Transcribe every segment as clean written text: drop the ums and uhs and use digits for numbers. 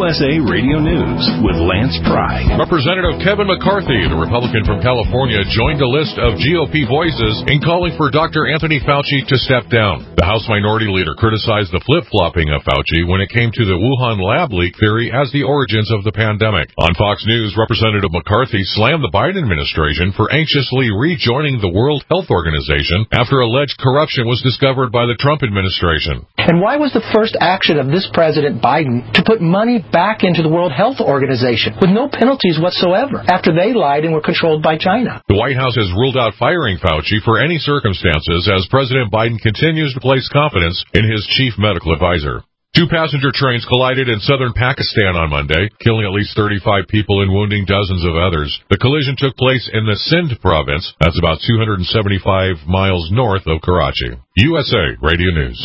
USA Radio News with Lance Pry. Representative Kevin McCarthy, the Republican from California, joined a list of GOP voices in calling for Dr. Anthony Fauci to step down. The House Minority Leader criticized the flip-flopping of Fauci when it came to the Wuhan lab leak theory as the origins of the pandemic. On Fox News, Representative McCarthy slammed the Biden administration for anxiously rejoining the World Health Organization after alleged corruption was discovered by the Trump administration. And why was the first action of this President Biden to put money back into the World Health Organization with no penalties whatsoever after they lied and were controlled by China? The White House has ruled out firing Fauci for any circumstances as President Biden continues to place confidence in his chief medical advisor. 2 passenger trains collided in southern Pakistan on Monday, killing at least 35 people and wounding dozens of others. The collision took place in the Sindh province, that's about 275 miles north of Karachi. USA Radio News.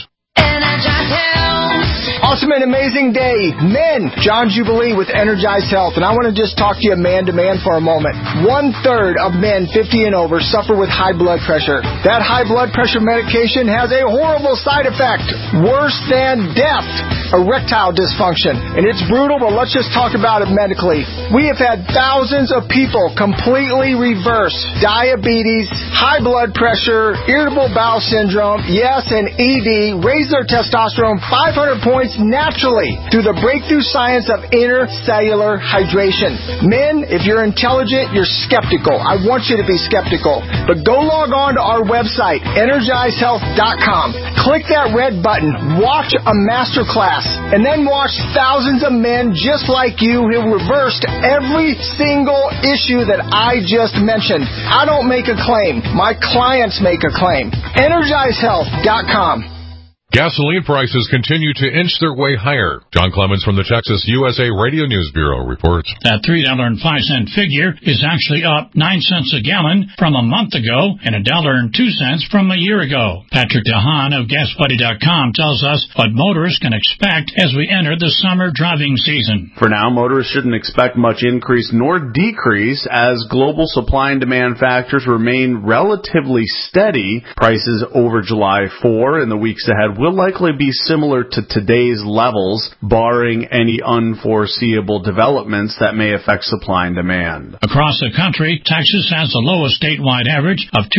Awesome and amazing day. Men, John Jubilee with Energized Health. And I want to just talk to you man to man for a moment. 1/3 of men 50 and over suffer with high blood pressure. That high blood pressure medication has a horrible side effect. Worse than death. Erectile dysfunction. And it's brutal, but let's just talk about it medically. We have had thousands of people completely reverse diabetes, high blood pressure, irritable bowel syndrome, yes, and ED, raise their testosterone 500 points naturally through the breakthrough science of intercellular hydration. Men, if you're intelligent, you're skeptical. I want you to be skeptical. But go log on to our website, EnergizedHealth.com. Click that red button, watch a master class, and then watch thousands of men just like you who reversed every single issue that I just mentioned. I don't make a claim. My clients make a claim. EnergizedHealth.com. Gasoline prices continue to inch their way higher. John Clemens from the Texas USA Radio News Bureau reports. That $3.05 figure is actually up 9 cents a gallon from a month ago and $1.02 from a year ago. Patrick DeHaan of GasBuddy.com tells us what motorists can expect as we enter the summer driving season. For now, motorists shouldn't expect much increase nor decrease as global supply and demand factors remain relatively steady. Prices over July 4 and the weeks ahead will likely be similar to today's levels, barring any unforeseeable developments that may affect supply and demand. Across the country, Texas has the lowest statewide average of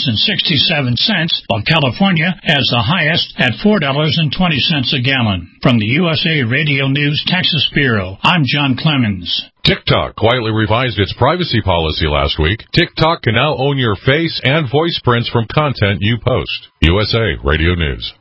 $2.67, while California has the highest at $4.20 a gallon. From the USA Radio News Texas Bureau, I'm John Clemens. TikTok quietly revised its privacy policy last week. TikTok can now own your face and voice prints from content you post. USA Radio News.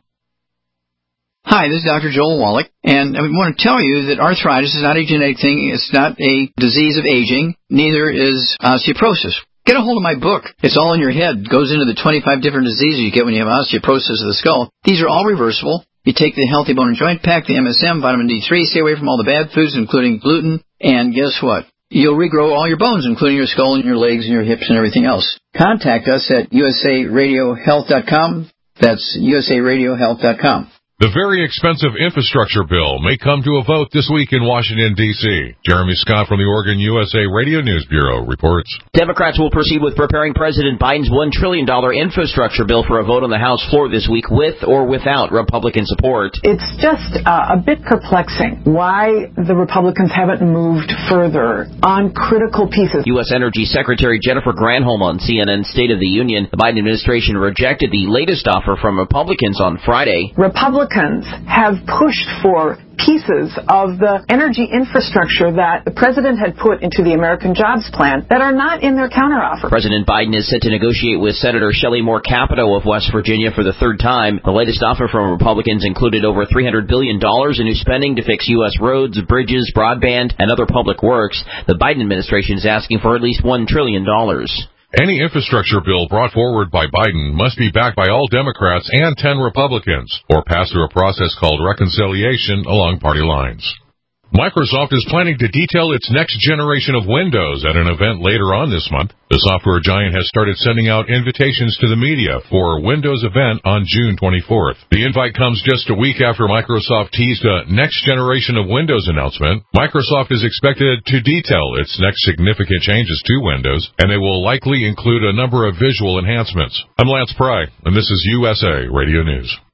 Hi, this is Dr. Joel Wallach, and I want to tell you that arthritis is not a genetic thing. It's not a disease of aging. Neither is osteoporosis. Get a hold of my book. It's all in your head. It goes into the 25 different diseases you get when you have osteoporosis of the skull. These are all reversible. You take the Healthy Bone and Joint Pack, the MSM, vitamin D3, stay away from all the bad foods, including gluten, and guess what? You'll regrow all your bones, including your skull and your legs and your hips and everything else. Contact us at usaradiohealth.com. That's usaradiohealth.com. The very expensive infrastructure bill may come to a vote this week in Washington, D.C. Jeremy Scott from the Oregon USA Radio News Bureau reports. Democrats will proceed with preparing President Biden's $1 trillion infrastructure bill for a vote on the House floor this week with or without Republican support. It's just a bit perplexing why the Republicans haven't moved further on critical pieces. U.S. Energy Secretary Jennifer Granholm on CNN's State of the Union. The Biden administration rejected the latest offer from Republicans on Friday. Republicans have pushed for pieces of the energy infrastructure that the president had put into the American Jobs Plan that are not in their counteroffer. President Biden is set to negotiate with Senator Shelley Moore Capito of West Virginia for the third time. The latest offer from Republicans included over $300 billion in new spending to fix U.S. roads, bridges, broadband, and other public works. The Biden administration is asking for at least $1 trillion. Any infrastructure bill brought forward by Biden must be backed by all Democrats and 10 Republicans, or pass through a process called reconciliation along party lines. Microsoft is planning to detail its next generation of Windows at an event later on this month. The software giant has started sending out invitations to the media for a Windows event on June 24th. The invite comes just a week after Microsoft teased a next generation of Windows announcement. Microsoft is expected to detail its next significant changes to Windows, and they will likely include a number of visual enhancements. I'm Lance Pry, and this is USA Radio News.